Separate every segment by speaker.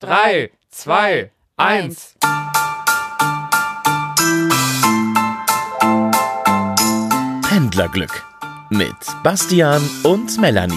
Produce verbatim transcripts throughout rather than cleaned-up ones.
Speaker 1: drei, zwei, eins.
Speaker 2: Pendlerglück mit Bastian und Melanie.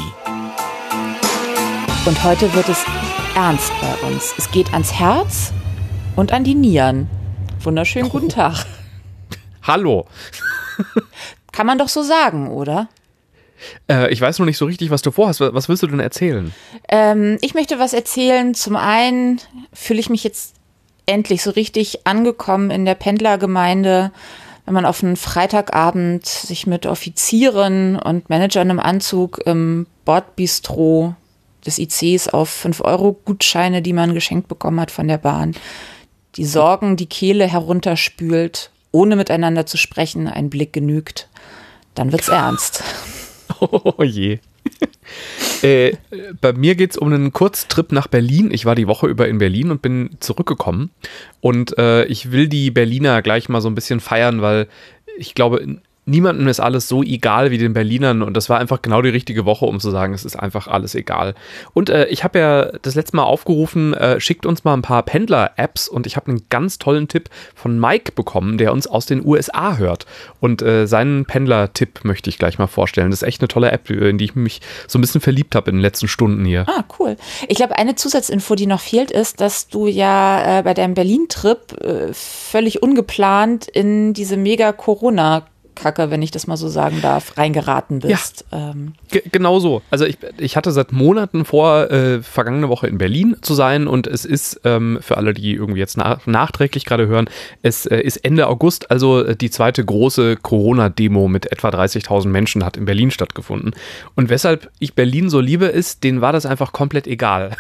Speaker 3: Und heute wird es ernst bei uns. Es geht ans Herz und an die Nieren. Wunderschönen guten Tag.
Speaker 1: Hallo.
Speaker 3: Kann man doch so sagen, oder?
Speaker 1: Äh, ich weiß noch nicht so richtig, was du vorhast. Was willst du denn erzählen?
Speaker 3: Ähm, ich möchte was erzählen. Zum einen fühle ich mich jetzt endlich so richtig angekommen in der Pendlergemeinde, wenn man auf einen Freitagabend sich mit Offizieren und Managern im Anzug im Bordbistro des I Cs auf fünf Euro Gutscheine, die man geschenkt bekommen hat von der Bahn, die Sorgen die Kehle herunterspült, ohne miteinander zu sprechen, ein Blick genügt. Dann wird's ernst.
Speaker 1: Oh je. äh, bei mir geht es um einen Kurztrip nach Berlin. Ich war die Woche über in Berlin und bin zurückgekommen. Und äh, ich will die Berliner gleich mal so ein bisschen feiern, weil ich glaube, niemandem ist alles so egal wie den Berlinern. Und das war einfach genau die richtige Woche, um zu sagen, es ist einfach alles egal. Und äh, ich habe ja das letzte Mal aufgerufen, äh, schickt uns mal ein paar Pendler-Apps. Und ich habe einen ganz tollen Tipp von Mike bekommen, der uns aus den U S A hört. Und äh, seinen Pendler-Tipp möchte ich gleich mal vorstellen. Das ist echt eine tolle App, in die ich mich so ein bisschen verliebt habe in den letzten Stunden hier.
Speaker 3: Ah, cool. Ich glaube, eine Zusatzinfo, die noch fehlt, ist, dass du ja äh, bei deinem Berlin-Trip äh, völlig ungeplant in diese mega-Corona- Kacke, wenn ich das mal so sagen darf, reingeraten bist.
Speaker 1: Ja, ähm. G- genau so. Also ich, ich hatte seit Monaten vor, äh, vergangene Woche in Berlin zu sein und es ist, ähm, für alle, die irgendwie jetzt nach, nachträglich gerade hören, es äh, ist Ende August, also äh, die zweite große Corona-Demo mit etwa dreißigtausend Menschen hat in Berlin stattgefunden. Und weshalb ich Berlin so liebe ist, denen war das einfach komplett egal.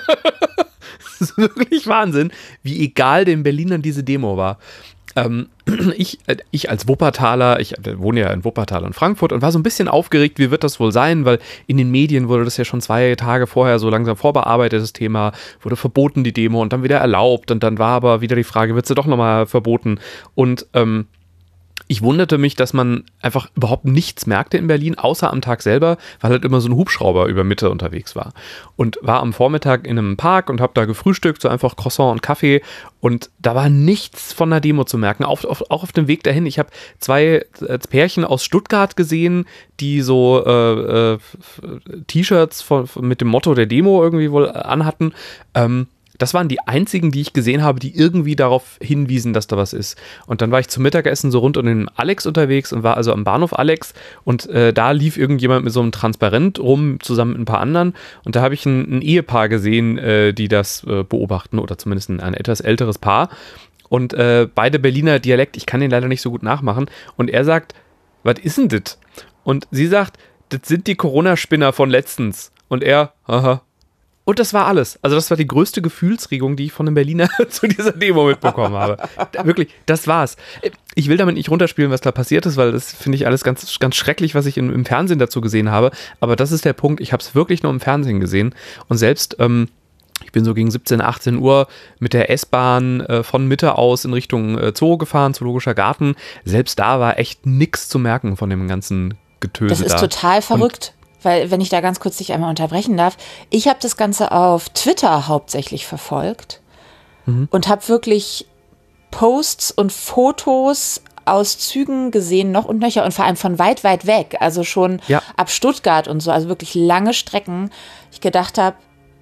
Speaker 1: Das ist wirklich Wahnsinn, wie egal den Berlinern diese Demo war. Ähm, ich, ich als Wuppertaler, ich wohne ja in Wuppertal und Frankfurt und war so ein bisschen aufgeregt, wie wird das wohl sein, weil in den Medien wurde das ja schon zwei Tage vorher so langsam vorbearbeitet, das Thema, wurde verboten, die Demo, und dann wieder erlaubt, und dann war aber wieder die Frage, wird sie doch nochmal verboten? Und ähm, ich wunderte mich, dass man einfach überhaupt nichts merkte in Berlin, außer am Tag selber, weil halt immer so ein Hubschrauber über Mitte unterwegs war. Und war am Vormittag in einem Park und habe da gefrühstückt, so einfach Croissant und Kaffee. Und da war nichts von der Demo zu merken, auch auf, auch auf dem Weg dahin. Ich habe zwei äh, Pärchen aus Stuttgart gesehen, die so äh, äh, T-Shirts von, von, mit dem Motto der Demo irgendwie wohl anhatten. Ähm, Das waren die einzigen, die ich gesehen habe, die irgendwie darauf hinwiesen, dass da was ist. Und dann war ich zum Mittagessen so rund um den Alex unterwegs und war also am Bahnhof Alex, und äh, da lief irgendjemand mit so einem Transparent rum, zusammen mit ein paar anderen, und da habe ich ein, ein Ehepaar gesehen, äh, die das äh, beobachten, oder zumindest ein, ein etwas älteres Paar, und äh, beide Berliner Dialekt, ich kann den leider nicht so gut nachmachen, und er sagt, was ist denn das? Und sie sagt, das sind die Corona-Spinner von letztens, und er, haha. Und das war alles. Also das war die größte Gefühlsregung, die ich von einem Berliner zu dieser Demo mitbekommen habe. Da, wirklich, das war's. Ich will damit nicht runterspielen, was da passiert ist, weil das finde ich alles ganz, ganz schrecklich, was ich im, im Fernsehen dazu gesehen habe. Aber das ist der Punkt, ich habe es wirklich nur im Fernsehen gesehen. Und selbst, ähm, ich bin so gegen siebzehn, achtzehn Uhr mit der S-Bahn äh, von Mitte aus in Richtung äh, Zoo gefahren, Zoologischer Garten. Selbst da war echt nichts zu merken von dem ganzen Getöse da.
Speaker 3: Das ist total verrückt. Und weil, wenn ich da ganz kurz dich einmal unterbrechen darf, ich habe das Ganze auf Twitter hauptsächlich verfolgt mhm. und habe wirklich Posts und Fotos aus Zügen gesehen, noch und nöcher, und vor allem von weit, weit weg, also schon ja. ab Stuttgart und so, also wirklich lange Strecken. Ich gedacht habe,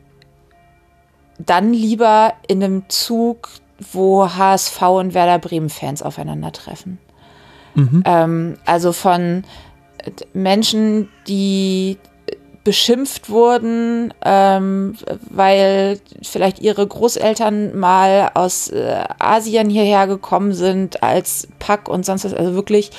Speaker 3: dann lieber in einem Zug, wo H S V und Werder Bremen-Fans aufeinandertreffen. Mhm. Ähm, also von Menschen, die beschimpft wurden, ähm, weil vielleicht ihre Großeltern mal aus äh, Asien hierher gekommen sind als Pack und sonst was. Also wirklich,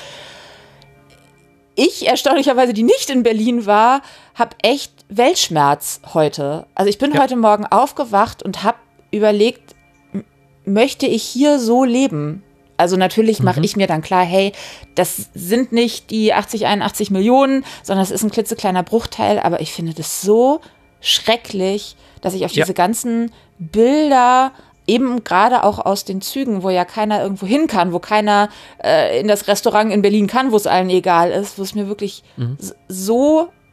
Speaker 3: ich erstaunlicherweise, die nicht in Berlin war, habe echt Weltschmerz heute. Also ich bin ja. heute Morgen aufgewacht und habe überlegt, m- möchte ich hier so leben? Also natürlich mache mhm. ich mir dann klar, hey, das sind nicht die achtzig, einundachtzig Millionen, sondern es ist ein klitzekleiner Bruchteil. Aber ich finde das so schrecklich, dass ich auf ja. diese ganzen Bilder, eben gerade auch aus den Zügen, wo ja keiner irgendwo hin kann, wo keiner äh, in das Restaurant in Berlin kann, wo es allen egal ist, wo es mir wirklich mhm. so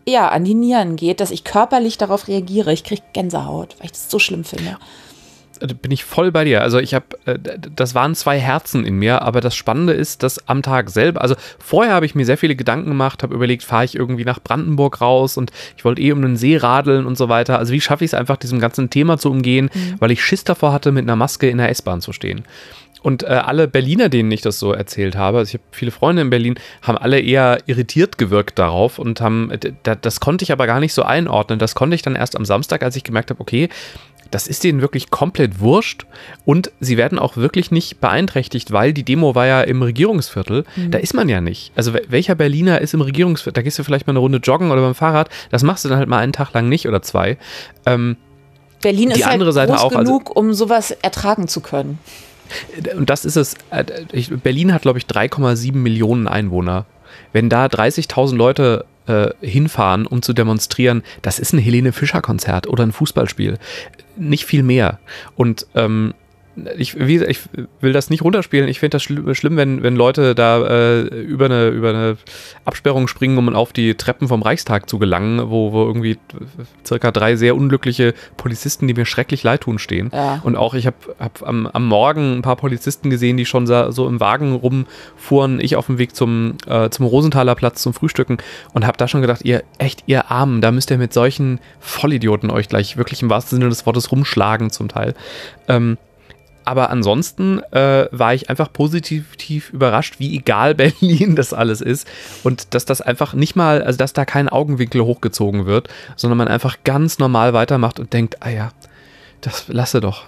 Speaker 3: ja, an die Nieren geht, dass ich körperlich darauf reagiere. Ich kriege Gänsehaut, weil ich das so schlimm finde.
Speaker 1: Bin ich voll bei dir. Also ich habe, das waren zwei Herzen in mir, aber das Spannende ist, dass am Tag selber, also vorher habe ich mir sehr viele Gedanken gemacht, habe überlegt, fahre ich irgendwie nach Brandenburg raus und ich wollte eh um den See radeln und so weiter. Also wie schaffe ich es einfach, diesem ganzen Thema zu umgehen, mhm. weil ich Schiss davor hatte, mit einer Maske in der S-Bahn zu stehen. Und äh, alle Berliner, denen ich das so erzählt habe, also ich habe viele Freunde in Berlin, haben alle eher irritiert gewirkt darauf und haben, das konnte ich aber gar nicht so einordnen. Das konnte ich dann erst am Samstag, als ich gemerkt habe, okay, das ist denen wirklich komplett wurscht und sie werden auch wirklich nicht beeinträchtigt, weil die Demo war ja im Regierungsviertel. Mhm. Da ist man ja nicht. Also welcher Berliner ist im Regierungsviertel? Da gehst du vielleicht mal eine Runde joggen oder beim Fahrrad. Das machst du dann halt mal einen Tag lang nicht oder zwei. Ähm,
Speaker 3: Berlin
Speaker 1: die
Speaker 3: ist
Speaker 1: andere
Speaker 3: halt
Speaker 1: Seite
Speaker 3: groß
Speaker 1: auch,
Speaker 3: genug,
Speaker 1: also,
Speaker 3: um sowas ertragen zu können.
Speaker 1: Und das ist es. Ich, Berlin hat, glaube ich, drei Komma sieben Millionen Einwohner. Wenn da dreißigtausend Leute äh, hinfahren, um zu demonstrieren, das ist ein Helene Fischer-Konzert oder ein Fußballspiel. Nicht viel mehr. Und ähm, ich, wie, ich will das nicht runterspielen. Ich finde das schl- schlimm, wenn, wenn Leute da äh, über, eine, über eine Absperrung springen, um auf die Treppen vom Reichstag zu gelangen, wo, wo irgendwie circa drei sehr unglückliche Polizisten, die mir schrecklich leid tun, stehen.
Speaker 3: Ja.
Speaker 1: Und auch ich habe hab am, am Morgen ein paar Polizisten gesehen, die schon so, so im Wagen rumfuhren. Ich auf dem Weg zum, äh, zum Rosenthaler Platz zum Frühstücken und habe da schon gedacht, ihr echt, ihr Armen, da müsst ihr mit solchen Vollidioten euch gleich wirklich im wahrsten Sinne des Wortes rumschlagen zum Teil. Ähm, Aber ansonsten äh, war ich einfach positiv tief überrascht, wie egal Berlin das alles ist und dass das einfach nicht mal, also dass da kein Augenwinkel hochgezogen wird, sondern man einfach ganz normal weitermacht und denkt, ah ja, das lasse doch.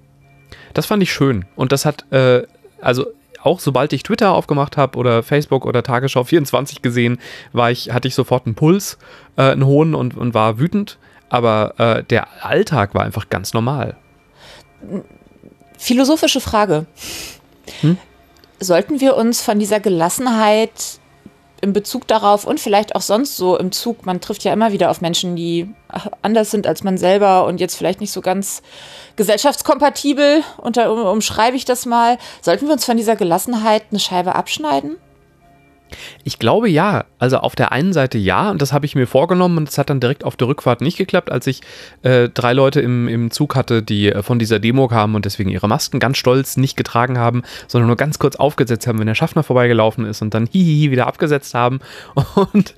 Speaker 1: Das fand ich schön und das hat, äh, also auch sobald ich Twitter aufgemacht habe oder Facebook oder Tagesschau vierundzwanzig gesehen, war ich, hatte ich sofort einen Puls, äh, einen hohen und, und war wütend, aber äh, der Alltag war einfach ganz normal.
Speaker 3: Philosophische Frage. Hm? Sollten wir uns von dieser Gelassenheit in Bezug darauf und vielleicht auch sonst so im Zug, man trifft ja immer wieder auf Menschen, die anders sind als man selber und jetzt vielleicht nicht so ganz gesellschaftskompatibel, unter, um, umschreibe ich das mal, sollten wir uns von dieser Gelassenheit eine Scheibe abschneiden?
Speaker 1: Ich glaube ja, also auf der einen Seite ja und das habe ich mir vorgenommen und es hat dann direkt auf der Rückfahrt nicht geklappt, als ich äh, drei Leute im, im Zug hatte, die äh, von dieser Demo kamen und deswegen ihre Masken ganz stolz nicht getragen haben, sondern nur ganz kurz aufgesetzt haben, wenn der Schaffner vorbeigelaufen ist und dann hihihi wieder abgesetzt haben und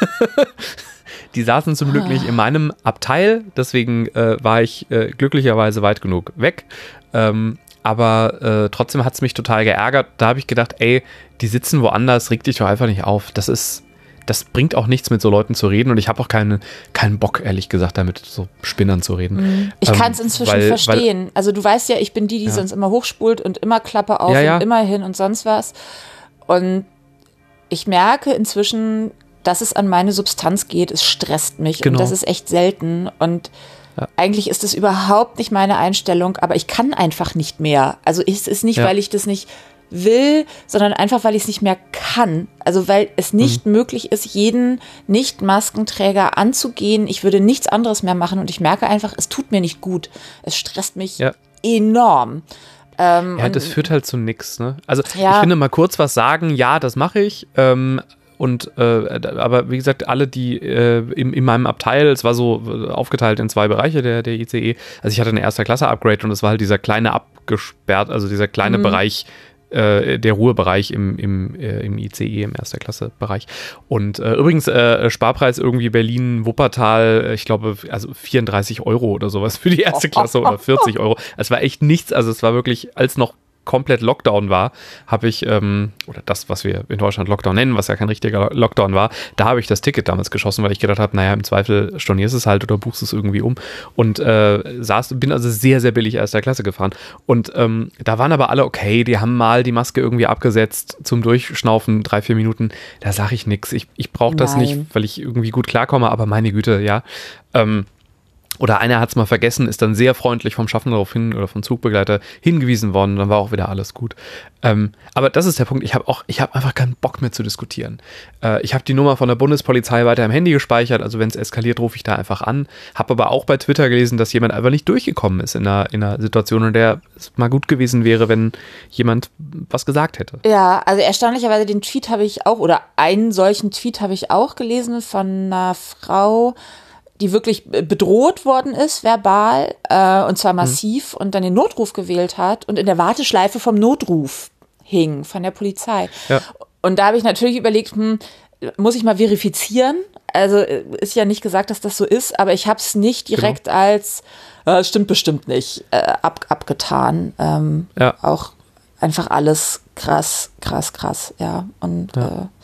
Speaker 1: die saßen zum Glück nicht in meinem Abteil, deswegen äh, war ich äh, glücklicherweise weit genug weg. Ähm, Aber äh, trotzdem hat es mich total geärgert. Da habe ich gedacht, ey, die sitzen woanders, reg dich doch einfach nicht auf. Das ist, das bringt auch nichts, mit so Leuten zu reden. Und ich habe auch keinen, keinen Bock, ehrlich gesagt, damit so Spinnern zu reden.
Speaker 3: Ich ähm, kann es inzwischen weil, verstehen. Weil, also du weißt ja, ich bin die, die ja. sonst immer hochspult und immer Klappe auf ja, ja. und immer hin und sonst was. Und ich merke inzwischen, dass es an meine Substanz geht. Es stresst mich genau. und das ist echt selten. Und ja. eigentlich ist es überhaupt nicht meine Einstellung, aber ich kann einfach nicht mehr. Also es ist nicht, ja. weil ich das nicht will, sondern einfach, weil ich es nicht mehr kann. Also weil es nicht mhm. möglich ist, jeden Nicht-Maskenträger anzugehen. Ich würde nichts anderes mehr machen und ich merke einfach, es tut mir nicht gut. Es stresst mich ja. enorm. Ähm,
Speaker 1: ja, das führt halt zu nichts. Ne? Also ja. ich finde, mal kurz was sagen, ja, das mache ich. Ähm, Und äh, aber wie gesagt, alle, die äh, in, in meinem Abteil, es war so aufgeteilt in zwei Bereiche, der, der I C E. Also ich hatte eine erster Klasse Upgrade und es war halt dieser kleine abgesperrt, also dieser kleine mhm. Bereich, äh, der Ruhebereich im, im, äh, im I C E, im erster Klasse Bereich. Und äh, übrigens äh, Sparpreis irgendwie Berlin, Wuppertal, ich glaube, also vierunddreißig Euro oder sowas für die erste Klasse oder vierzig Euro. Es war echt nichts, also es war wirklich, als noch komplett Lockdown war, habe ich, ähm, oder das, was wir in Deutschland Lockdown nennen, was ja kein richtiger Lockdown war, da habe ich das Ticket damals geschossen, weil ich gedacht habe, naja, im Zweifel stornierst es halt oder buchst es irgendwie um und äh, saß, bin also sehr, sehr billig erster Klasse gefahren und ähm, da waren aber alle okay, die haben mal die Maske irgendwie abgesetzt zum Durchschnaufen, drei, vier Minuten, da sage ich nichts, ich, ich brauche das nicht, weil ich irgendwie gut klarkomme, aber meine Güte, ja, ähm, Oder einer hat es mal vergessen, ist dann sehr freundlich vom Schaffner darauf hin oder vom Zugbegleiter hingewiesen worden, dann war auch wieder alles gut. Ähm, aber das ist der Punkt, ich habe auch, ich habe einfach keinen Bock mehr zu diskutieren. Äh, ich habe die Nummer von der Bundespolizei weiter im Handy gespeichert, also wenn es eskaliert, rufe ich da einfach an. Habe aber auch bei Twitter gelesen, dass jemand einfach nicht durchgekommen ist in einer, in einer Situation, in der es mal gut gewesen wäre, wenn jemand was gesagt hätte.
Speaker 3: Ja, also erstaunlicherweise den Tweet habe ich auch, oder einen solchen Tweet habe ich auch gelesen von einer Frau, die wirklich bedroht worden ist, verbal, äh, und zwar massiv, mhm. und dann den Notruf gewählt hat und in der Warteschleife vom Notruf hing, von der Polizei. Ja. Und da habe ich natürlich überlegt, hm, muss ich mal verifizieren? Also ist ja nicht gesagt, dass das so ist, aber ich habe es nicht direkt genau. als, äh, stimmt bestimmt nicht, äh, ab, abgetan. Ähm, ja. Auch einfach alles krass, krass, krass, ja. Und ja. Äh,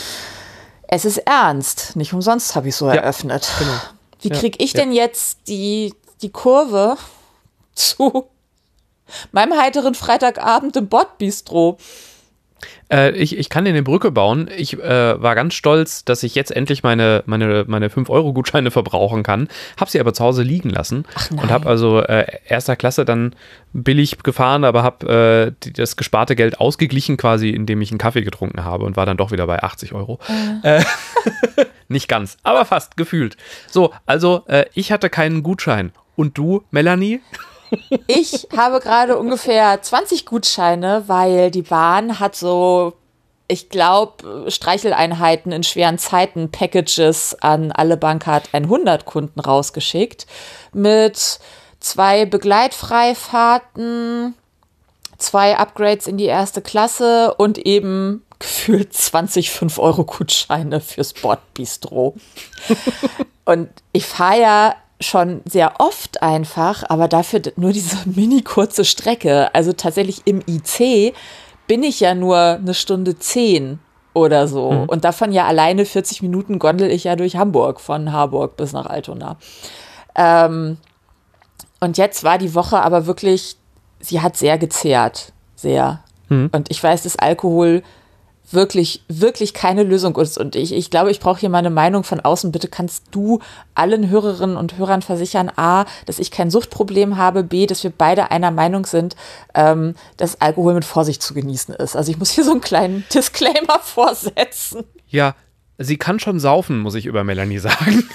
Speaker 3: es ist ernst, nicht umsonst habe ich so ja. eröffnet. Genau. Wie kriege ich ja, denn ja. jetzt die, die Kurve zu meinem heiteren Freitagabend im Bordbistro?
Speaker 1: Äh, ich, ich kann dir eine Brücke bauen. Ich äh, war ganz stolz, dass ich jetzt endlich meine, meine, meine fünf Euro Gutscheine verbrauchen kann. Habe sie aber zu Hause liegen lassen. Ach nein. Und habe also äh, erster Klasse dann billig gefahren, aber habe äh, das gesparte Geld ausgeglichen quasi, indem ich einen Kaffee getrunken habe und war dann doch wieder bei achtzig Euro. Äh. Äh, nicht ganz, aber fast, gefühlt. So, also äh, ich hatte keinen Gutschein. Und du, Melanie?
Speaker 3: Ich habe gerade ungefähr zwanzig Gutscheine, weil die Bahn hat so, ich glaube, Streicheleinheiten in schweren Zeiten, Packages an alle Bahncard hundert Kunden rausgeschickt mit zwei Begleitfreifahrten, zwei Upgrades in die erste Klasse und eben gefühlt zwanzig fünf Euro Gutscheine fürs Bordbistro. Und ich fahre ja schon sehr oft einfach, aber dafür nur diese mini kurze Strecke. Also tatsächlich im I C bin ich ja nur eine Stunde zehn oder so. Mhm. Und davon ja alleine vierzig Minuten gondel ich ja durch Hamburg, von Harburg bis nach Altona. Ähm, und jetzt war die Woche aber wirklich, sie hat sehr gezehrt. Sehr. Mhm. Und ich weiß, dass Alkohol wirklich, wirklich keine Lösung ist. Und ich, ich glaube, ich brauche hier mal eine Meinung von außen. Bitte kannst du allen Hörerinnen und Hörern versichern, A, dass ich kein Suchtproblem habe, B, dass wir beide einer Meinung sind, ähm, dass Alkohol mit Vorsicht zu genießen ist. Also ich muss hier so einen kleinen Disclaimer vorsetzen.
Speaker 1: Ja, sie kann schon saufen, muss ich über Melanie sagen.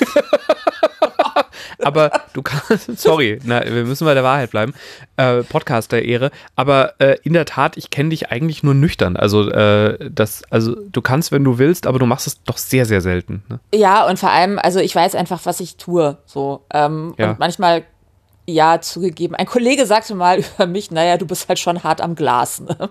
Speaker 1: Aber du kannst, sorry, na, wir müssen bei der Wahrheit bleiben, äh, Podcast der Ehre, aber äh, in der Tat, ich kenne dich eigentlich nur nüchtern, also, äh, das, also du kannst, wenn du willst, aber du machst es doch sehr, sehr selten. Ne?
Speaker 3: Ja, und vor allem, also ich weiß einfach, was ich tue, so, ähm, ja. Und manchmal, ja, zugegeben, ein Kollege sagte mal über mich, naja, du bist halt schon hart am Glas. Ne?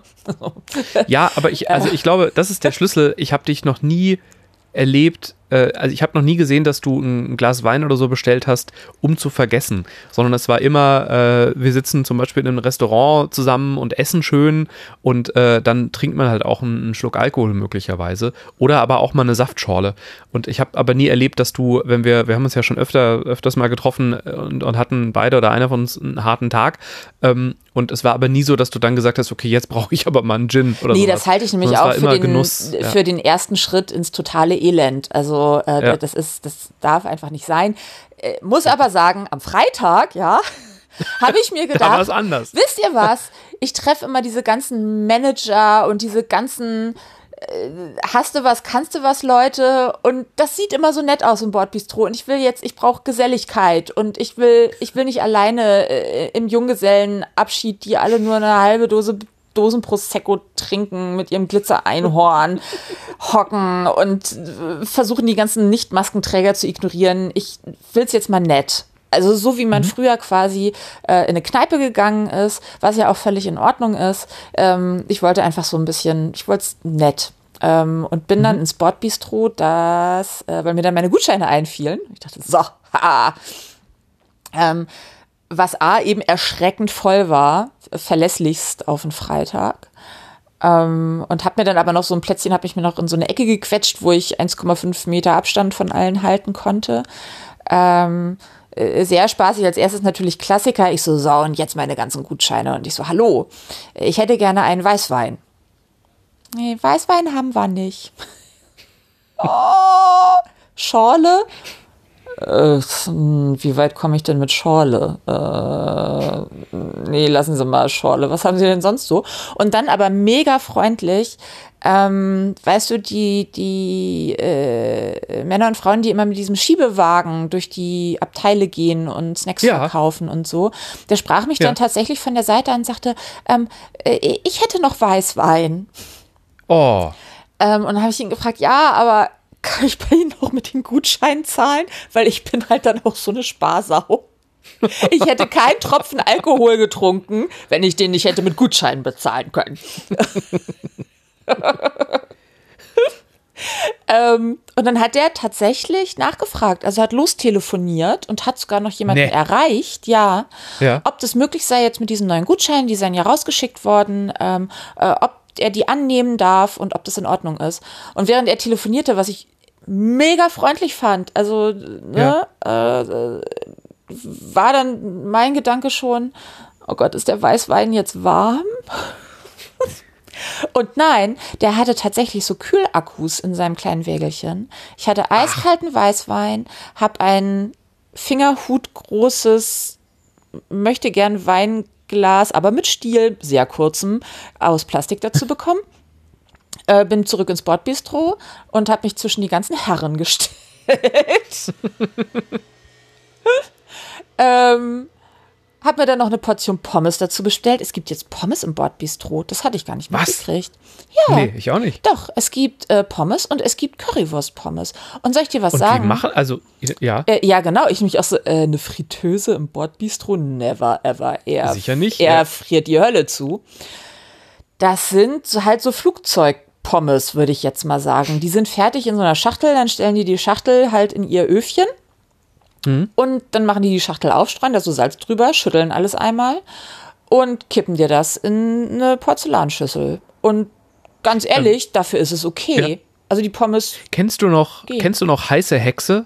Speaker 1: Ja, aber ich, also ich glaube, das ist der Schlüssel, ich habe dich noch nie erlebt, äh, also ich habe noch nie gesehen, dass du ein Glas Wein oder so bestellt hast, um zu vergessen, sondern es war immer, äh, wir sitzen zum Beispiel in einem Restaurant zusammen und essen schön und äh, dann trinkt man halt auch einen, einen Schluck Alkohol möglicherweise oder aber auch mal eine Saftschorle und ich habe aber nie erlebt, dass du, wenn wir, wir haben uns ja schon öfter, öfters mal getroffen und, und hatten beide oder einer von uns einen harten Tag, ähm, und es war aber nie so, dass du dann gesagt hast, okay, jetzt brauche ich aber mal einen Gin oder so. Nee,
Speaker 3: sowas. Das halte ich nämlich auch für den, Genuss, ja. für den ersten Schritt ins totale Elend. Also äh, ja. das ist, das darf einfach nicht sein. Äh, muss aber sagen, am Freitag, ja, habe ich mir gedacht,
Speaker 1: da war's anders.
Speaker 3: Wisst ihr was? Ich treffe immer diese ganzen Manager und diese ganzen hast du was, kannst du was, Leute, und das sieht immer so nett aus im Bordbistro und ich will jetzt, ich brauche Geselligkeit und ich will, ich will nicht alleine äh, im Junggesellenabschied, die alle nur eine halbe Dose Dosen Prosecco trinken, mit ihrem Glitzer-Einhorn hocken und äh, versuchen die ganzen Nicht-Maskenträger zu ignorieren. Ich will's jetzt mal nett. Also so wie man mhm. früher quasi äh, in eine Kneipe gegangen ist, was ja auch völlig in Ordnung ist. Ähm, ich wollte einfach so ein bisschen, ich wollte es nett. Ähm, und bin mhm. dann ins Bordbistro, das, äh, weil mir dann meine Gutscheine einfielen. Ich dachte, so, haha. Ähm, was A, eben erschreckend voll war, verlässlichst auf den Freitag. Ähm, und hab mir dann aber noch so ein Plätzchen, hab mich mir noch in so eine Ecke gequetscht, wo ich eins Komma fünf Meter Abstand von allen halten konnte. Ähm, sehr spaßig. Als erstes natürlich Klassiker. Ich so, so, und jetzt meine ganzen Gutscheine. Und ich so, hallo, ich hätte gerne einen Weißwein. Nee, Weißwein haben wir nicht. Oh, Schorle? äh, wie weit komme ich denn mit Schorle? Äh, nee, lassen Sie mal Schorle. Was haben Sie denn sonst so? Und dann aber mega freundlich, ähm, weißt du, die, die äh, Männer und Frauen, die immer mit diesem Schiebewagen durch die Abteile gehen und Snacks
Speaker 1: Ja.
Speaker 3: verkaufen und so, der sprach mich
Speaker 1: Ja.
Speaker 3: dann tatsächlich von der Seite an und sagte, ähm, äh, ich hätte noch Weißwein.
Speaker 1: Oh.
Speaker 3: Ähm, und dann habe ich ihn gefragt, ja, aber kann ich bei Ihnen noch mit den Gutscheinen zahlen? Weil ich bin halt dann auch so eine Sparsau. Ich hätte keinen Tropfen Alkohol getrunken, wenn ich den nicht hätte mit Gutscheinen bezahlen können. ähm, und dann hat der tatsächlich nachgefragt, also hat lostelefoniert und hat sogar noch jemanden
Speaker 1: Nee.
Speaker 3: erreicht, ja,
Speaker 1: Ja.
Speaker 3: ob das möglich sei jetzt mit diesen neuen Gutscheinen, die seien ja rausgeschickt worden, ähm, äh, ob er die annehmen darf und ob das in Ordnung ist. Und während er telefonierte, was ich mega freundlich fand, also ne, äh, war dann mein Gedanke schon, oh Gott, ist der Weißwein jetzt warm? Und nein, der hatte tatsächlich so Kühlakkus in seinem kleinen Wägelchen. Ich hatte eiskalten Weißwein, habe ein fingerhutgroßes, möchte gern Weinglas, aber mit Stiel, sehr kurzem, aus Plastik dazu bekommen. Äh, bin zurück ins Bordbistro und habe mich zwischen die ganzen Herren gestellt. ähm, Hab mir dann noch eine Portion Pommes dazu bestellt. Es gibt jetzt Pommes im Bordbistro. Das hatte ich gar nicht
Speaker 1: Was?
Speaker 3: mitgekriegt. Ja,
Speaker 1: Nee, ich auch nicht.
Speaker 3: doch. Es gibt äh, Pommes und es gibt Currywurst-Pommes. Und soll ich dir was
Speaker 1: Und
Speaker 3: sagen?
Speaker 1: die machen, also, ja,
Speaker 3: Äh, ja, genau. Ich mich auch so, äh, eine Fritteuse im Bordbistro? Never, ever. Er,
Speaker 1: Sicher nicht,
Speaker 3: Er
Speaker 1: ja.
Speaker 3: friert die Hölle zu. Das sind so halt so Flugzeugpommes, würde ich jetzt mal sagen. Die sind fertig in so einer Schachtel, dann stellen die die Schachtel halt in ihr Öfchen. Und dann machen die die Schachtel auf, streuen da so Salz drüber, schütteln alles einmal und kippen dir das in eine Porzellanschüssel. Und ganz ehrlich, dafür ist es okay.
Speaker 1: Ja.
Speaker 3: Also die Pommes,
Speaker 1: kennst du noch,
Speaker 3: Geh.
Speaker 1: kennst du noch heiße Hexe?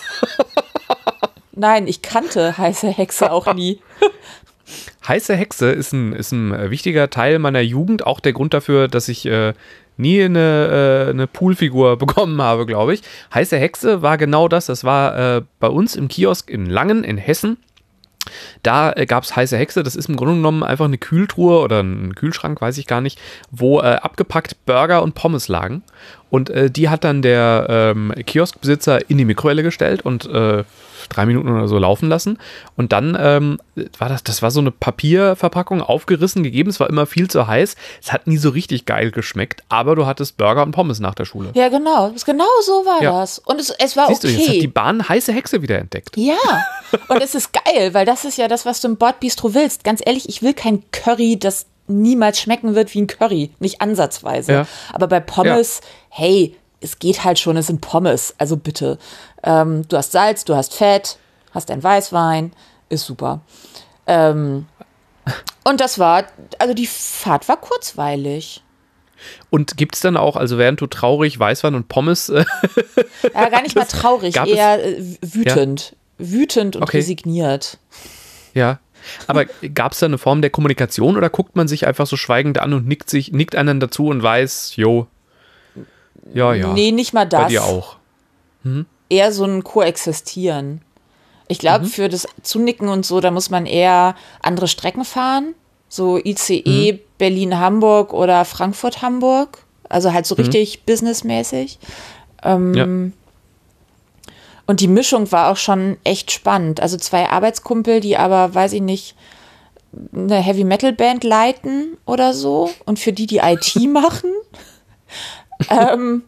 Speaker 3: nein, ich kannte heiße Hexe auch nie.
Speaker 1: Heiße Hexe ist ein, ist ein äh, wichtiger Teil meiner Jugend, auch der Grund dafür, dass ich äh, nie eine, äh, eine Poolfigur bekommen habe, glaube ich. Heiße Hexe war genau das, das war äh, bei uns im Kiosk in Langen in Hessen. Da äh, gab es heiße Hexe, das ist im Grunde genommen einfach eine Kühltruhe oder ein Kühlschrank, weiß ich gar nicht, wo äh, abgepackt Burger und Pommes lagen. Und äh, die hat dann der ähm, Kioskbesitzer in die Mikrowelle gestellt und äh, drei Minuten oder so laufen lassen. Und dann ähm, war das, das war so eine Papierverpackung, aufgerissen, gegeben. Es war immer viel zu heiß. Es hat nie so richtig geil geschmeckt, aber du hattest Burger und Pommes nach der Schule.
Speaker 3: Ja, genau. Das- Genau so war
Speaker 1: Ja.
Speaker 3: das. Und es, es war
Speaker 1: Siehst du, jetzt hat die
Speaker 3: okay.
Speaker 1: Bahn heiße Hexe wieder entdeckt.
Speaker 3: Ja, und es ist geil, weil das ist ja das, was du im Bordbistro willst. Ganz ehrlich, ich will kein Curry, das niemals schmecken wird wie ein Curry. Nicht ansatzweise.
Speaker 1: Ja.
Speaker 3: Aber bei Pommes, hey, es geht halt schon, es sind Pommes. Also bitte. Ähm, du hast Salz, du hast Fett, hast ein Weißwein, ist super. Ähm, und das war, also die Fahrt war kurzweilig.
Speaker 1: Und gibt es dann auch, also während du traurig Weißwein und Pommes äh,
Speaker 3: Ja, gar nicht mal traurig,
Speaker 1: gab es-
Speaker 3: eher äh, wütend. Wütend und
Speaker 1: Okay.
Speaker 3: resigniert.
Speaker 1: ja. Aber gab es da eine Form der Kommunikation oder guckt man sich einfach so schweigend an und nickt sich, nickt einander zu und weiß, jo, ja, ja,
Speaker 3: Nee, nicht mal das.
Speaker 1: bei dir auch.
Speaker 3: Eher so ein Koexistieren. Ich glaube, für das Zunicken und so, da muss man eher andere Strecken fahren. So I C E Berlin-Hamburg oder Frankfurt-Hamburg. Also halt so richtig businessmäßig. Ähm,
Speaker 1: Ja.
Speaker 3: Und die Mischung war auch schon echt spannend. Also zwei Arbeitskumpel, die aber, weiß ich nicht, eine Heavy-Metal-Band leiten oder so und für die die I T machen. ähm,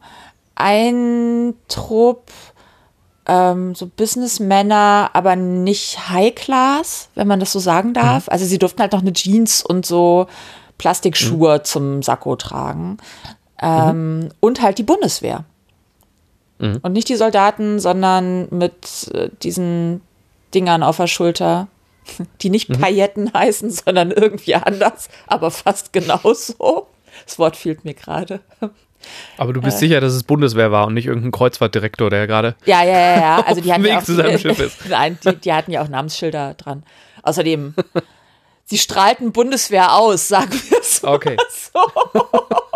Speaker 3: ein Trupp, ähm, so Businessmänner, aber nicht High-Class, wenn man das so sagen darf. Also sie durften halt noch eine Jeans und so Plastikschuhe zum Sakko tragen. Ähm, und halt die Bundeswehr. Und nicht die Soldaten, sondern mit äh, diesen Dingern auf der Schulter, die nicht Pailletten heißen, sondern irgendwie anders, aber fast genauso. Das Wort fehlt mir gerade.
Speaker 1: Aber du bist sicher, dass es Bundeswehr war und nicht irgendein Kreuzfahrtdirektor, der gerade
Speaker 3: Ja, ja, ja, ja. Also die
Speaker 1: Auf
Speaker 3: hatten
Speaker 1: dem
Speaker 3: ja
Speaker 1: Weg
Speaker 3: auch,
Speaker 1: zu seinem Schiff ist.
Speaker 3: Nein, die, die hatten ja auch Namensschilder dran. Außerdem, sie strahlten Bundeswehr aus, sagen wir es mal
Speaker 1: Okay.
Speaker 3: so.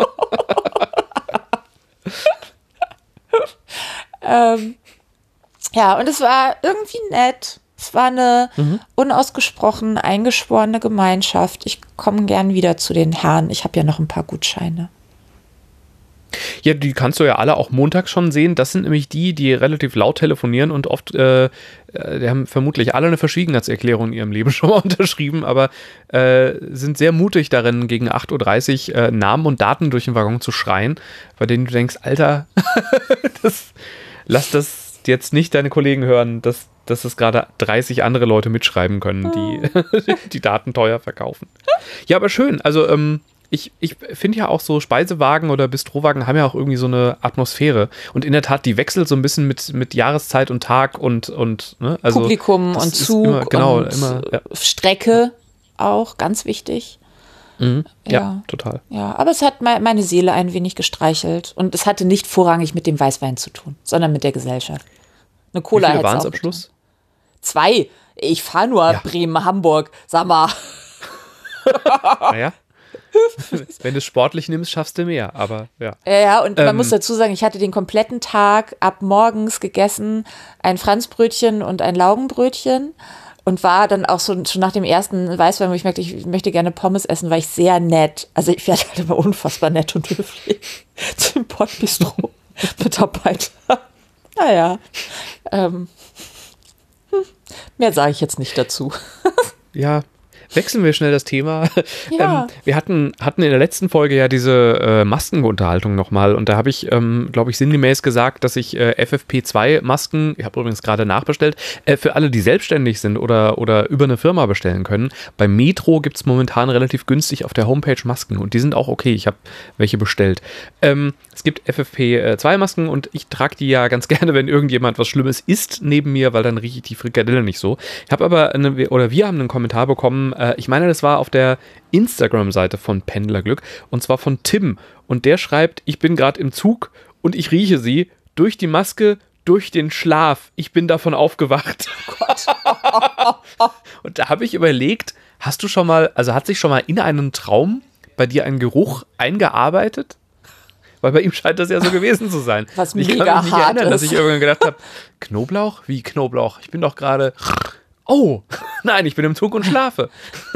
Speaker 3: ähm, Ja, und es war irgendwie nett. Es war eine mhm. unausgesprochen eingeschworene Gemeinschaft. Ich komme gern wieder zu den Herren. Ich habe ja noch ein paar Gutscheine.
Speaker 1: Ja, die kannst du ja alle auch montags schon sehen. Das sind nämlich die, die relativ laut telefonieren und oft, äh, die haben vermutlich alle eine Verschwiegenheitserklärung in ihrem Leben schon mal unterschrieben, aber äh, sind sehr mutig darin, gegen acht Uhr dreißig äh, Namen und Daten durch den Waggon zu schreien, bei denen du denkst, Alter, das, lass das jetzt nicht deine Kollegen hören, dass, dass es gerade dreißig andere Leute mitschreiben können, die die Daten teuer verkaufen. Ja, aber schön. Also, ähm, Ich, ich finde ja auch so Speisewagen oder Bistrowagen haben ja auch irgendwie so eine Atmosphäre. Und in der Tat, die wechselt so ein bisschen mit, mit Jahreszeit und Tag und, und ne? Also
Speaker 3: Publikum und Zug
Speaker 1: immer, genau,
Speaker 3: und
Speaker 1: immer, ja.
Speaker 3: Strecke auch, ganz wichtig.
Speaker 1: Mhm. Ja,
Speaker 3: ja,
Speaker 1: total.
Speaker 3: Ja, aber es hat me- meine Seele ein wenig gestreichelt. Und es hatte nicht vorrangig mit dem Weißwein zu tun, sondern mit der Gesellschaft. Eine Cola hätte es auch
Speaker 1: waren es am Schluss?
Speaker 3: Zwei. Ich fahre nur
Speaker 1: ja.
Speaker 3: Bremen, Hamburg. Sag mal.
Speaker 1: Naja. Wenn du es sportlich nimmst, schaffst du mehr, aber ja.
Speaker 3: Ja, ja, und man
Speaker 1: ähm,
Speaker 3: muss dazu sagen, ich hatte den kompletten Tag ab morgens gegessen, ein Franzbrötchen und ein Laugenbrötchen und war dann auch so schon nach dem ersten Weißwein, wo ich merkte, ich möchte gerne Pommes essen, war ich sehr nett. Also ich werde halt immer unfassbar nett und höflich zum Pottbistro Mitarbeiter. Naja, ähm, hm, mehr sage ich jetzt nicht dazu.
Speaker 1: Ja. Wechseln wir schnell das Thema.
Speaker 3: Ja.
Speaker 1: Ähm, wir hatten, hatten in der letzten Folge ja diese äh, Maskenunterhaltung nochmal und da habe ich, ähm, glaube ich, sinngemäß gesagt, dass ich äh, F F P zwei Masken, ich habe übrigens gerade nachbestellt, äh, für alle, die selbstständig sind oder, oder über eine Firma bestellen können. Bei Metro gibt es momentan relativ günstig auf der Homepage Masken und die sind auch okay. Ich habe welche bestellt. Ähm, es gibt F F P zwei Masken und ich trage die ja ganz gerne, wenn irgendjemand was Schlimmes isst neben mir, weil dann rieche ich die Frikadelle nicht so. Ich habe aber, eine, oder wir haben einen Kommentar bekommen, ich meine, das war auf der Instagram-Seite von Pendlerglück und zwar von Tim. Und der schreibt, ich bin gerade im Zug und ich rieche sie durch die Maske, durch den Schlaf. Ich bin davon aufgewacht. Oh Gott. Und da habe ich überlegt, hast du schon mal, also hat sich schon mal in einem Traum bei dir ein Geruch eingearbeitet? Weil bei ihm scheint das ja so gewesen zu sein.
Speaker 3: Was
Speaker 1: ich
Speaker 3: mega
Speaker 1: kann mich nicht
Speaker 3: hart
Speaker 1: erinnern,
Speaker 3: ist.
Speaker 1: dass ich irgendwann gedacht habe, Knoblauch? Wie Knoblauch? Ich bin doch gerade... Oh, nein, ich bin im Zug und schlafe.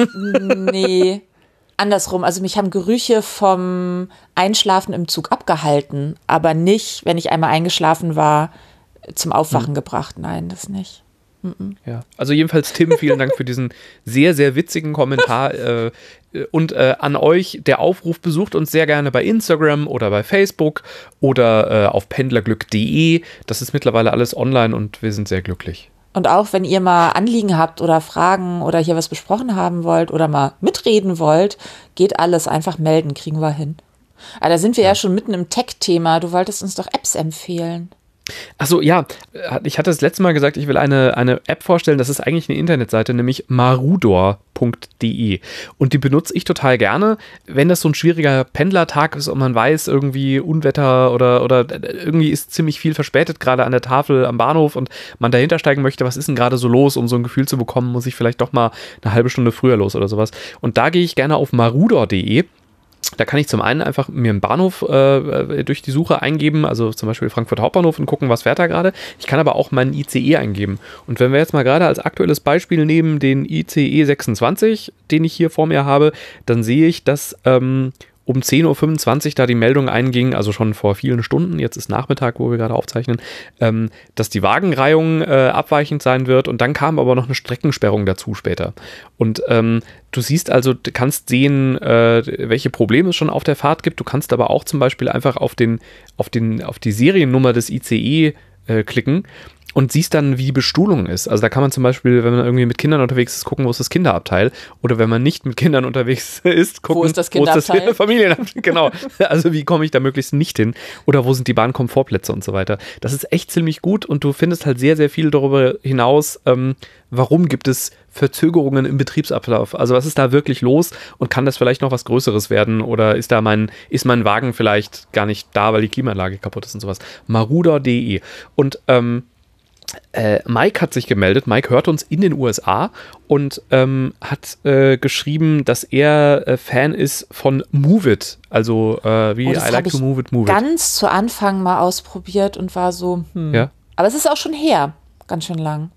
Speaker 3: Nee, andersrum. Also mich haben Gerüche vom Einschlafen im Zug abgehalten, aber nicht, wenn ich einmal eingeschlafen war, zum Aufwachen hm. gebracht. Nein, das nicht. Mm-mm.
Speaker 1: Ja, also jedenfalls Tim, vielen Dank für diesen sehr, sehr witzigen Kommentar äh, und äh, an euch, der Aufruf, besucht uns sehr gerne bei Instagram oder bei Facebook oder äh, auf pendlerglück punkt de. Das ist mittlerweile alles online und wir sind sehr glücklich.
Speaker 3: Und auch wenn ihr mal Anliegen habt oder Fragen oder hier was besprochen haben wollt oder mal mitreden wollt, geht alles, einfach melden, kriegen wir hin. Aber da sind wir ja, ja schon mitten im Tech-Thema. Du wolltest uns doch Apps empfehlen.
Speaker 1: Achso, ja, ich hatte das letzte Mal gesagt, ich will eine, eine App vorstellen, das ist eigentlich eine Internetseite, nämlich marudor punkt de und die benutze ich total gerne, wenn das so ein schwieriger Pendlertag ist und man weiß, irgendwie Unwetter oder, oder irgendwie ist ziemlich viel verspätet, gerade an der Tafel am Bahnhof und man dahinter steigen möchte, was ist denn gerade so los, um so ein Gefühl zu bekommen, muss ich vielleicht doch mal eine halbe Stunde früher los oder sowas. Und da gehe ich gerne auf marudor punkt de. Da kann ich zum einen einfach mir einen Bahnhof äh, durch die Suche eingeben, also zum Beispiel Frankfurt Hauptbahnhof und gucken, was fährt da gerade. Ich kann aber auch meinen I C E eingeben. Und wenn wir jetzt mal gerade als aktuelles Beispiel nehmen den I C E sechsundzwanzig, den ich hier vor mir habe, dann sehe ich, dass ähm, um zehn Uhr fünfundzwanzig da die Meldung einging, also schon vor vielen Stunden, jetzt ist Nachmittag, wo wir gerade aufzeichnen, ähm, dass die Wagenreihung äh, abweichend sein wird und dann kam aber noch eine Streckensperrung dazu später. Und ähm, du siehst also, du kannst sehen, äh, welche Probleme es schon auf der Fahrt gibt, du kannst aber auch zum Beispiel einfach auf, den, auf, den, auf die Seriennummer des I C E äh, klicken und siehst dann, wie die Bestuhlung ist. Also da kann man zum Beispiel, wenn man irgendwie mit Kindern unterwegs ist, gucken, wo ist das Kinderabteil. Oder wenn man nicht mit Kindern unterwegs ist, gucken,
Speaker 3: wo ist das Kinderabteil?
Speaker 1: Wo ist das Familienabteil? Genau. Also wie komme ich da möglichst nicht hin? Oder wo sind die Bahnkomfortplätze und so weiter. Das ist echt ziemlich gut und du findest halt sehr, sehr viel darüber hinaus, ähm, warum gibt es Verzögerungen im Betriebsablauf. Also was ist da wirklich los und kann das vielleicht noch was Größeres werden oder ist da mein, ist mein Wagen vielleicht gar nicht da, weil die Klimaanlage kaputt ist und sowas. marudor punkt de. Und ähm, Äh, Mike hat sich gemeldet. Mike hört uns in den U S A und ähm, hat äh, geschrieben, dass er äh, Fan ist von Move It. Also äh, wie
Speaker 3: oh,
Speaker 1: I like to move it, move
Speaker 3: ganz
Speaker 1: it.
Speaker 3: Ganz zu Anfang mal ausprobiert und war so, hm.
Speaker 1: Ja?
Speaker 3: Aber es ist auch schon her. ganz schön lang.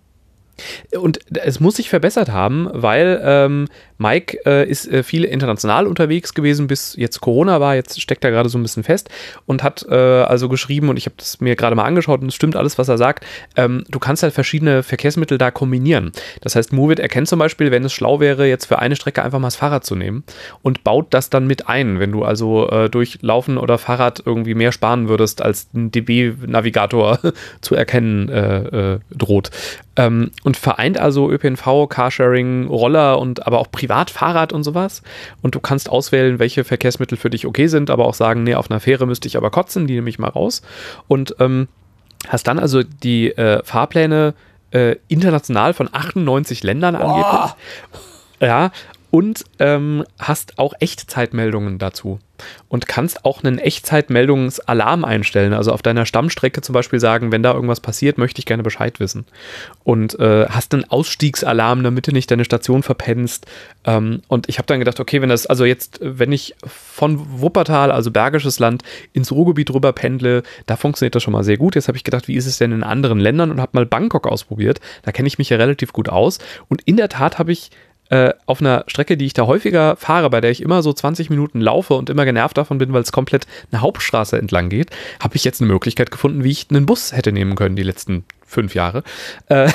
Speaker 1: Und es muss sich verbessert haben, weil ähm, Mike äh, ist äh, viel international unterwegs gewesen, bis jetzt Corona war. Jetzt steckt er gerade so ein bisschen fest und hat äh, also geschrieben, und ich habe das mir gerade mal angeschaut und es stimmt alles, was er sagt. Ähm, du kannst halt verschiedene Verkehrsmittel da kombinieren. Das heißt, Moovit erkennt zum Beispiel, wenn es schlau wäre, jetzt für eine Strecke einfach mal das Fahrrad zu nehmen und baut das dann mit ein, wenn du also äh, durch Laufen oder Fahrrad irgendwie mehr sparen würdest, als ein D B-Navigator zu erkennen äh, äh, droht. Ähm, und vereint also Ö P N V, Carsharing, Roller und aber auch Privatfahrrad und sowas. Und du kannst auswählen, welche Verkehrsmittel für dich okay sind, aber auch sagen, nee, auf einer Fähre müsste ich aber kotzen, die nehme ich mal raus. Und ähm, hast dann also die äh, Fahrpläne äh, international von achtundneunzig Ländern angeblich. Ja, und ähm, hast auch Echtzeitmeldungen dazu. Und kannst auch einen Echtzeitmeldungsalarm einstellen. Also auf deiner Stammstrecke zum Beispiel sagen, wenn da irgendwas passiert, möchte ich gerne Bescheid wissen. Und äh, hast einen Ausstiegsalarm, damit du nicht deine Station verpennst. Ähm, und ich habe dann gedacht, okay, wenn das, also jetzt, wenn ich von Wuppertal, also Bergisches Land, ins Ruhrgebiet rüber pendle, da funktioniert das schon mal sehr gut. Jetzt habe ich gedacht, wie ist es denn in anderen Ländern? Und habe mal Bangkok ausprobiert. Da kenne ich mich ja relativ gut aus. Und in der Tat habe ich auf einer Strecke, die ich da häufiger fahre, bei der ich immer so zwanzig Minuten laufe und immer genervt davon bin, weil es komplett eine Hauptstraße entlang geht, habe ich jetzt eine Möglichkeit gefunden, wie ich einen Bus hätte nehmen können die letzten fünf Jahre, äh,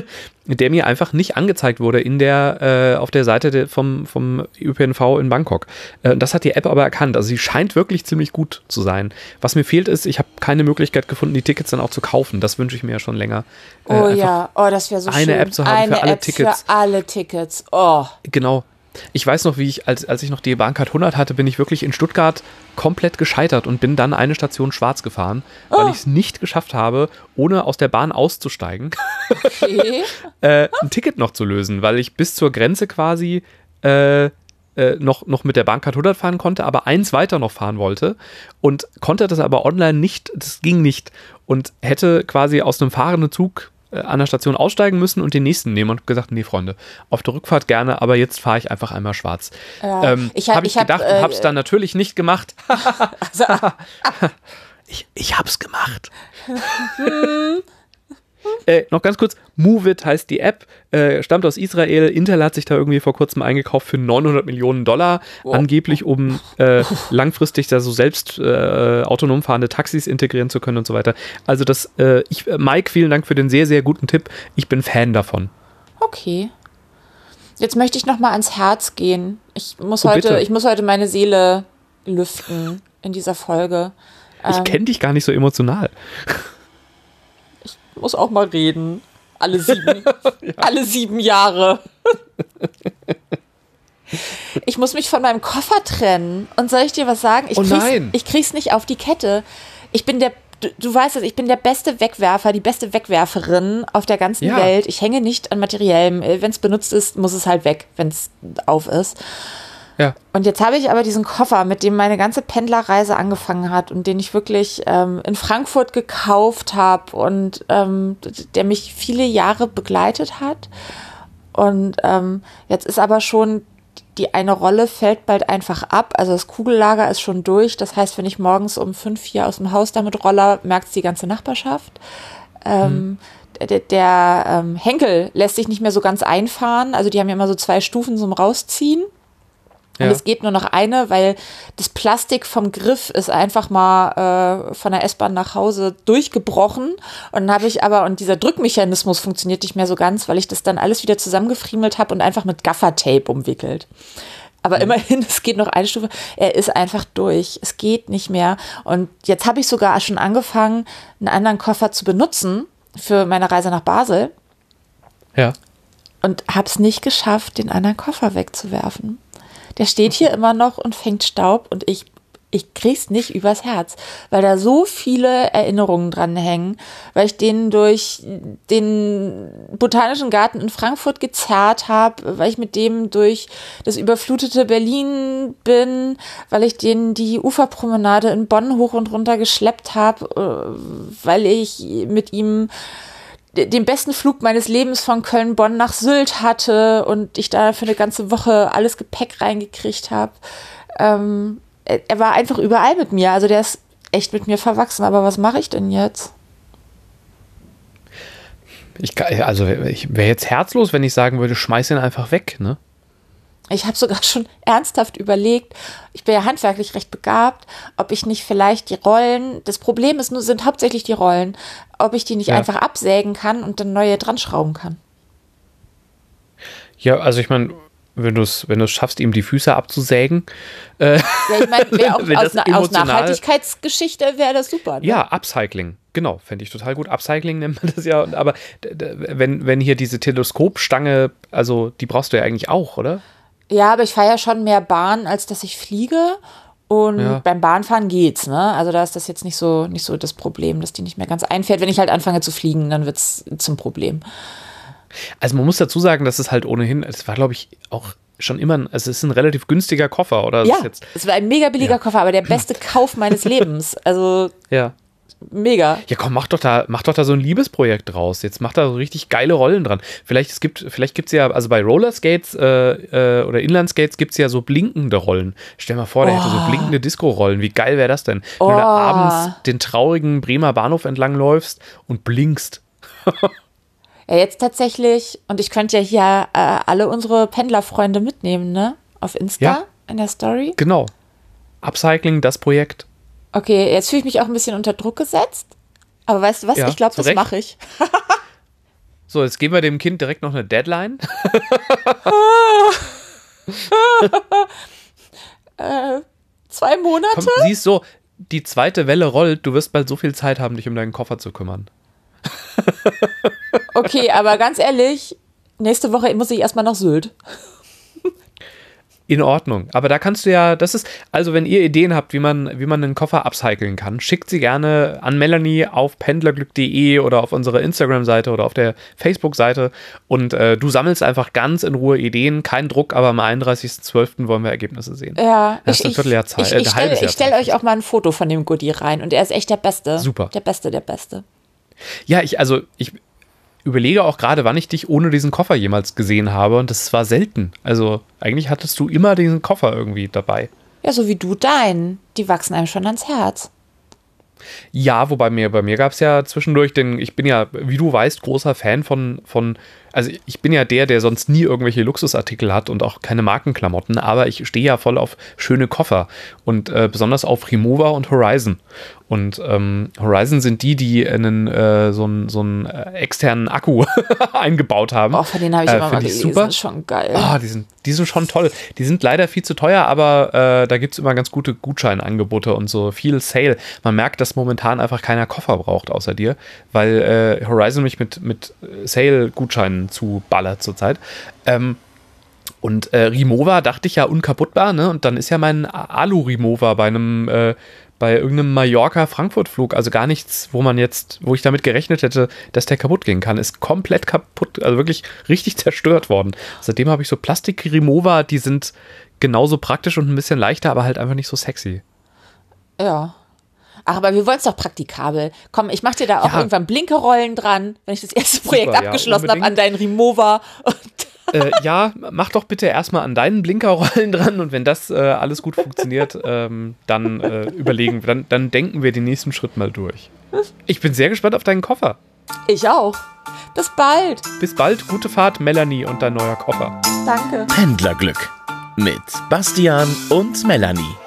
Speaker 1: der mir einfach nicht angezeigt wurde in der, äh, auf der Seite de, vom, vom Ö P N V in Bangkok. Äh, das hat die App aber erkannt. Also sie scheint wirklich ziemlich gut zu sein. Was mir fehlt ist, ich habe keine Möglichkeit gefunden, die Tickets dann auch zu kaufen. Das wünsche ich mir ja schon länger.
Speaker 3: Äh, oh ja, oh, das wäre so
Speaker 1: eine
Speaker 3: schön.
Speaker 1: Eine App zu haben
Speaker 3: eine
Speaker 1: für alle
Speaker 3: App
Speaker 1: Tickets.
Speaker 3: Für alle Tickets, oh.
Speaker 1: Genau. Ich weiß noch, wie ich, als, als ich noch die Bahncard hundert hatte, bin ich wirklich in Stuttgart komplett gescheitert und bin dann eine Station schwarz gefahren, oh. weil ich es nicht geschafft habe, ohne aus der Bahn auszusteigen,
Speaker 3: okay.
Speaker 1: äh, ein Ticket noch zu lösen, weil ich bis zur Grenze quasi äh, äh, noch, noch mit der Bahncard hundert fahren konnte, aber eins weiter noch fahren wollte und konnte das aber online nicht, das ging nicht und hätte quasi aus einem fahrenden Zug an der Station aussteigen müssen und den nächsten nehmen und gesagt, nee, Freunde, auf der Rückfahrt gerne, aber jetzt fahre ich einfach einmal schwarz.
Speaker 3: Ja,
Speaker 1: ähm,
Speaker 3: ich hab,
Speaker 1: habe ich,
Speaker 3: ich hab,
Speaker 1: gedacht
Speaker 3: äh,
Speaker 1: und habe es dann natürlich nicht gemacht.
Speaker 3: also,
Speaker 1: ich ich habe es gemacht. äh, noch ganz kurz, Moovit heißt die App, äh, stammt aus Israel. Intel hat sich da irgendwie vor kurzem eingekauft für neunhundert Millionen Dollar, oh. angeblich, um äh, langfristig da so selbst äh, autonom fahrende Taxis integrieren zu können und so weiter. Also das, äh, ich, Mike, vielen Dank für den sehr, sehr guten Tipp. Ich bin Fan davon.
Speaker 3: Okay. Jetzt möchte ich noch mal ans Herz gehen. Ich muss,
Speaker 1: oh,
Speaker 3: heute,
Speaker 1: bitte.
Speaker 3: ich muss heute meine Seele lüften in dieser Folge.
Speaker 1: Ich
Speaker 3: ähm,
Speaker 1: kenne dich gar nicht so emotional.
Speaker 3: Ich muss auch mal reden. Alle sieben, ja. alle sieben Jahre. Ich muss mich von meinem Koffer trennen. Und soll ich dir was sagen? Ich
Speaker 1: oh
Speaker 3: krieg's,
Speaker 1: nein.
Speaker 3: Ich krieg's nicht auf die Kette. Ich bin der, du, du weißt es, ich bin der beste Wegwerfer, die beste Wegwerferin auf der ganzen
Speaker 1: ja.
Speaker 3: Welt. Ich hänge nicht an Materiellem. Wenn es benutzt ist, muss es halt weg, wenn es auf ist.
Speaker 1: Ja.
Speaker 3: Und jetzt habe ich aber diesen Koffer, mit dem meine ganze Pendlerreise angefangen hat und den ich wirklich ähm, in Frankfurt gekauft habe und ähm, der mich viele Jahre begleitet hat. Und ähm, jetzt ist aber schon, die eine Rolle fällt bald einfach ab. Also das Kugellager ist schon durch. Das heißt, wenn ich morgens um fünf hier aus dem Haus damit roller, merkt es die ganze Nachbarschaft. Ähm, hm. Der, der ähm, Henkel lässt sich nicht mehr so ganz einfahren. Also die haben ja immer so zwei Stufen zum Rausziehen. Und ja. es geht nur noch eine, weil das Plastik vom Griff ist einfach mal äh, von der S-Bahn nach Hause durchgebrochen. Und dann habe ich aber, und dieser Drückmechanismus funktioniert nicht mehr so ganz, weil ich das dann alles wieder zusammengefriemelt habe und einfach mit Gaffertape umwickelt. Aber mhm. immerhin, es geht noch eine Stufe. Er ist einfach durch. Es geht nicht mehr. Und jetzt habe ich sogar schon angefangen, einen anderen Koffer zu benutzen für meine Reise nach Basel.
Speaker 1: Ja.
Speaker 3: Und habe es nicht geschafft, den anderen Koffer wegzuwerfen. Der steht hier immer noch und fängt Staub und ich, ich krieg's nicht übers Herz, weil da so viele Erinnerungen dran hängen, weil ich den durch den Botanischen Garten in Frankfurt gezerrt habe, weil ich mit dem durch das überflutete Berlin bin, weil ich den die Uferpromenade in Bonn hoch und runter geschleppt habe, weil ich mit ihm den besten Flug meines Lebens von Köln-Bonn nach Sylt hatte und ich da für eine ganze Woche alles Gepäck reingekriegt habe. Ähm, er, er war einfach überall mit mir. Also der ist echt mit mir verwachsen. Aber was mache ich denn jetzt?
Speaker 1: Ich, also ich wäre jetzt herzlos, wenn ich sagen würde, schmeiß ihn einfach weg, ne?
Speaker 3: Ich habe sogar schon ernsthaft überlegt, ich bin ja handwerklich recht begabt, ob ich nicht vielleicht die Rollen, das Problem ist nur, sind hauptsächlich die Rollen, ob ich die nicht
Speaker 1: Ja.
Speaker 3: einfach absägen kann und dann neue dran schrauben kann.
Speaker 1: Ja, also ich meine, wenn du es wenn du es schaffst, ihm die Füße abzusägen. Äh,
Speaker 3: Ja, ich meine, wär auch
Speaker 1: Wenn
Speaker 3: aus,
Speaker 1: das
Speaker 3: aus
Speaker 1: emotional-
Speaker 3: Nachhaltigkeitsgeschichte wäre das super. Ne?
Speaker 1: Ja, Upcycling, genau, fände ich total gut. Upcycling nennt man das ja. Aber d- d- wenn, wenn hier diese Teleskopstange, also die brauchst du ja eigentlich auch, oder?
Speaker 3: Ja, aber ich fahre ja schon mehr Bahn, als dass ich fliege. Und
Speaker 1: Ja.
Speaker 3: beim Bahnfahren geht's, ne? Also da ist das jetzt nicht so, nicht so das Problem, dass die nicht mehr ganz einfährt. Wenn ich halt anfange zu fliegen, dann wird's zum Problem.
Speaker 1: Also man muss dazu sagen, dass es halt ohnehin, es war glaube ich auch schon immer, ein, also es ist ein relativ günstiger Koffer, oder? Es
Speaker 3: Ja,
Speaker 1: ist jetzt,
Speaker 3: es war ein mega billiger
Speaker 1: Ja.
Speaker 3: Koffer, aber der beste Kauf meines Lebens. Also
Speaker 1: ja.
Speaker 3: mega.
Speaker 1: Ja, komm, mach doch da, mach doch da so ein Liebesprojekt draus. Jetzt mach da so richtig geile Rollen dran. Vielleicht es gibt, vielleicht gibt's ja, also bei Rollerskates äh, äh, oder Inlineskates gibt's ja so blinkende Rollen. Stell mal vor, der hätte so blinkende Disco-Rollen. Wie geil wäre das denn? Wenn du da
Speaker 3: Oh.
Speaker 1: abends den traurigen Bremer Bahnhof entlang läufst und blinkst.
Speaker 3: Ja, jetzt tatsächlich, und ich könnte ja hier äh, alle unsere Pendlerfreunde mitnehmen, ne? Auf Insta,
Speaker 1: Ja.
Speaker 3: in der Story.
Speaker 1: Genau. Upcycling, das Projekt.
Speaker 3: Okay, jetzt fühle ich mich auch ein bisschen unter Druck gesetzt. Aber weißt du was?
Speaker 1: Ja,
Speaker 3: ich glaube,
Speaker 1: zu
Speaker 3: das
Speaker 1: Recht.
Speaker 3: mache ich.
Speaker 1: So, jetzt geben wir dem Kind direkt noch eine Deadline.
Speaker 3: äh, zwei Monate?
Speaker 1: Komm, siehst so, die zweite Welle rollt, du wirst bald so viel Zeit haben, dich um deinen Koffer zu kümmern.
Speaker 3: Okay, aber ganz ehrlich, nächste Woche muss ich erstmal nach Sylt.
Speaker 1: In Ordnung. Aber da kannst du ja, das ist, also wenn ihr Ideen habt, wie man, wie man einen Koffer upcyclen kann, schickt sie gerne an Melanie auf pendlerglück punkt de oder auf unserer Instagram-Seite oder auf der Facebook-Seite und äh, du sammelst einfach ganz in Ruhe Ideen, kein Druck, aber am einunddreißigsten zwölften wollen wir Ergebnisse sehen.
Speaker 3: Ja,
Speaker 1: Das ist ein Vierteljahr Zeit,
Speaker 3: ich,
Speaker 1: äh,
Speaker 3: ich,
Speaker 1: ein
Speaker 3: stelle
Speaker 1: halbes Jahr
Speaker 3: stell
Speaker 1: Zeit.
Speaker 3: euch auch mal ein Foto von dem Goodie rein und er ist echt der Beste.
Speaker 1: Super.
Speaker 3: Der Beste, der Beste.
Speaker 1: Ja, ich, also ich überlege auch gerade, wann ich dich ohne diesen Koffer jemals gesehen habe und das war selten. Also eigentlich hattest du immer diesen Koffer irgendwie dabei.
Speaker 3: Ja, so wie du deinen. Die wachsen einem schon ans Herz.
Speaker 1: Ja, wobei mir, bei mir gab es ja zwischendurch den, ich bin ja, wie du weißt, großer Fan von, von, also ich bin ja der, der sonst nie irgendwelche Luxusartikel hat und auch keine Markenklamotten, aber ich stehe ja voll auf schöne Koffer und äh, besonders auf Rimowa und Horizon. Und ähm, Horizon sind die, die einen, äh, so einen so einen, äh, externen Akku eingebaut haben.
Speaker 3: Oh, von denen habe ich
Speaker 1: Äh,
Speaker 3: immer mal
Speaker 1: find ich
Speaker 3: gelesen.
Speaker 1: super.
Speaker 3: Schon geil.
Speaker 1: Ah, die sind, die sind schon toll. Die sind leider viel zu teuer, aber äh, da gibt es immer ganz gute Gutscheinangebote und so viel Sale. Man merkt, dass momentan einfach keiner Koffer braucht außer dir, weil äh, Horizon mich mit, mit Sale-Gutscheinen zuballert zurzeit. Ähm, und äh, Rimowa dachte ich ja unkaputtbar, ne? Und dann ist ja mein Alu-Rimowa bei einem äh, bei irgendeinem Mallorca-Frankfurt-Flug, also gar nichts, wo man jetzt, wo ich damit gerechnet hätte, dass der kaputt gehen kann, ist komplett kaputt, also wirklich richtig zerstört worden. Seitdem habe ich so Plastik-Rimowa, die sind genauso praktisch und ein bisschen leichter, aber halt einfach nicht so sexy.
Speaker 3: Ja. Ach, aber wir wollen es doch praktikabel. Komm, ich mach dir da auch
Speaker 1: Ja.
Speaker 3: irgendwann Blinkerollen dran, wenn ich das erste Projekt
Speaker 1: Super, ja,
Speaker 3: abgeschlossen habe
Speaker 1: unbedingt.
Speaker 3: an deinen Rimowa.
Speaker 1: äh, ja, mach doch bitte erstmal an deinen Blinkerrollen dran und wenn das äh, alles gut funktioniert, ähm, dann äh, überlegen, dann, dann denken wir den nächsten Schritt mal durch. Ich bin sehr gespannt auf deinen Koffer.
Speaker 3: Ich auch. Bis bald.
Speaker 1: Bis bald, gute Fahrt, Melanie und dein neuer Koffer.
Speaker 3: Danke.
Speaker 2: Pendlerglück mit Bastian und Melanie.